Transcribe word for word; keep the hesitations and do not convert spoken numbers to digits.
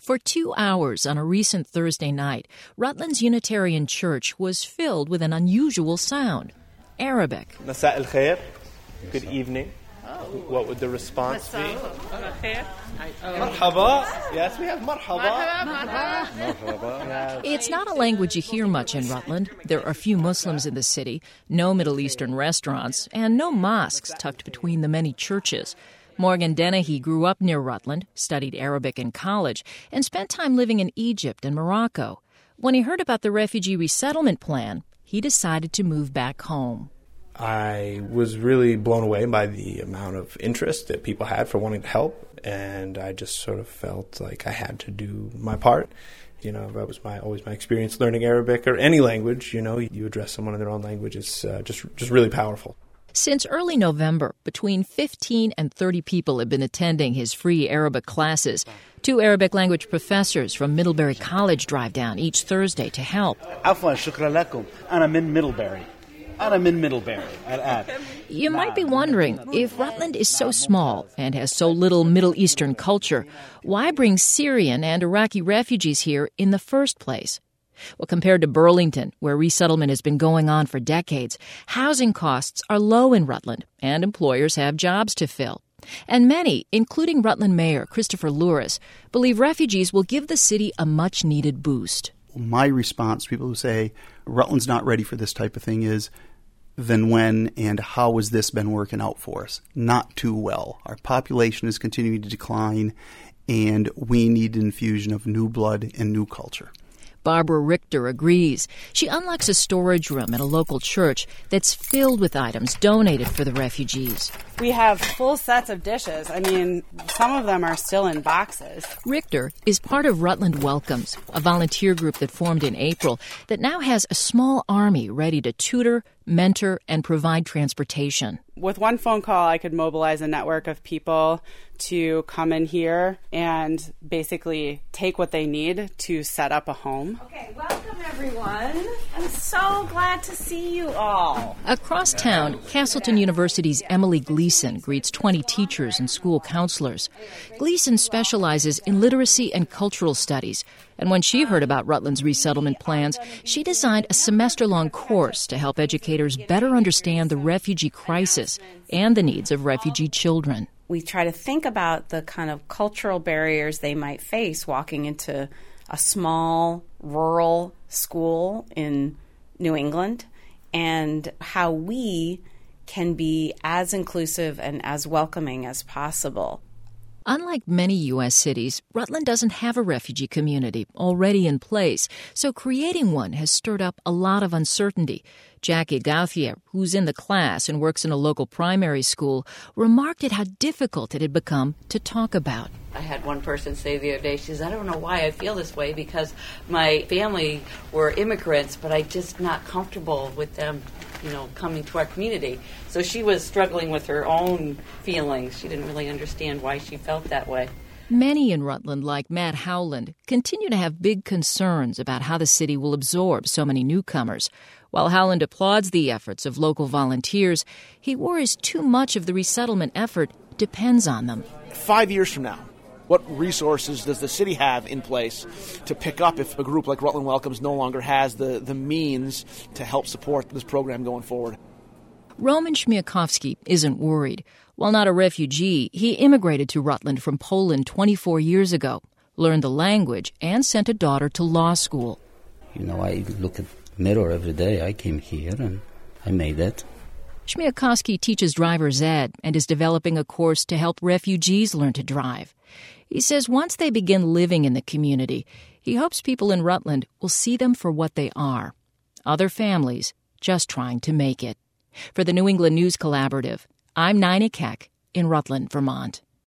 For two hours on a recent Thursday night, Rutland's Unitarian Church was filled with an unusual sound, Arabic. Masā al-khair, good evening. What would the response be? Marhaba. Yes, we have marhaba. It's not a language you hear much in Rutland. There are few Muslims in the city, no Middle Eastern restaurants, and no mosques tucked between the many churches. Morgan Dennehy grew up near Rutland, studied Arabic in college, and spent time living in Egypt and Morocco. When he heard about the refugee resettlement plan, he decided to move back home. I was really blown away by the amount of interest that people had for wanting to help, and I just sort of felt like I had to do my part. You know, that was my always my experience learning Arabic or any language. You know, you address someone in their own language is uh, just just really powerful. Since early November, between fifteen and thirty people have been attending his free Arabic classes. Two Arabic language professors from Middlebury College drive down each Thursday to help. عفوا شكرا لكم أنا من Middlebury. أنا من Middlebury الآن. You might be wondering, if Rutland is so small and has so little Middle Eastern culture, why bring Syrian and Iraqi refugees here in the first place? Well, compared to Burlington, where resettlement has been going on for decades, housing costs are low in Rutland, and employers have jobs to fill. And many, including Rutland Mayor Christopher Louris, believe refugees will give the city a much-needed boost. My response to people who say Rutland's not ready for this type of thing is, then when and how has this been working out for us? Not too well. Our population is continuing to decline, and we need an infusion of new blood and new culture. Barbara Richter agrees. She unlocks a storage room at a local church that's filled with items donated for the refugees. We have full sets of dishes. I mean, some of them are still in boxes. Richter is part of Rutland Welcomes, a volunteer group that formed in April that now has a small army ready to tutor, mentor, and provide transportation. With one phone call, I could mobilize a network of people to come in here and basically take what they need to set up a home. Okay, welcome everyone. I'm so glad to see you all. Across town, Castleton University's Emily Gleason greets twenty teachers and school counselors. Gleason specializes in literacy and cultural studies, and when she heard about Rutland's resettlement plans, she designed a semester-long course to help educators better understand the refugee crisis and the needs of refugee children. We try to think about the kind of cultural barriers they might face walking into a small, rural school in New England, and how we can be as inclusive and as welcoming as possible. Unlike many U S cities, Rutland doesn't have a refugee community already in place, so creating one has stirred up a lot of uncertainty. Jackie Gauthier, who's in the class and works in a local primary school, remarked at how difficult it had become to talk about. I had one person say the other day, she says, I don't know why I feel this way because my family were immigrants, but I'm just not comfortable with them, you know, coming to our community. So she was struggling with her own feelings. She didn't really understand why she felt that way. Many in Rutland, like Matt Howland, continue to have big concerns about how the city will absorb so many newcomers. While Howland applauds the efforts of local volunteers, he worries too much of the resettlement effort depends on them. Five years from now, what resources does the city have in place to pick up if a group like Rutland Welcomes no longer has the, the means to help support this program going forward? Roman Chmielkowski isn't worried. While not a refugee, he immigrated to Rutland from Poland twenty-four years ago, learned the language, and sent a daughter to law school. You know, I look at the mirror every day. I came here and I made it. Chmielkowski teaches driver's ed and is developing a course to help refugees learn to drive. He says once they begin living in the community, he hopes people in Rutland will see them for what they are, other families just trying to make it. For the New England News Collaborative, I'm Nina Keck in Rutland, Vermont.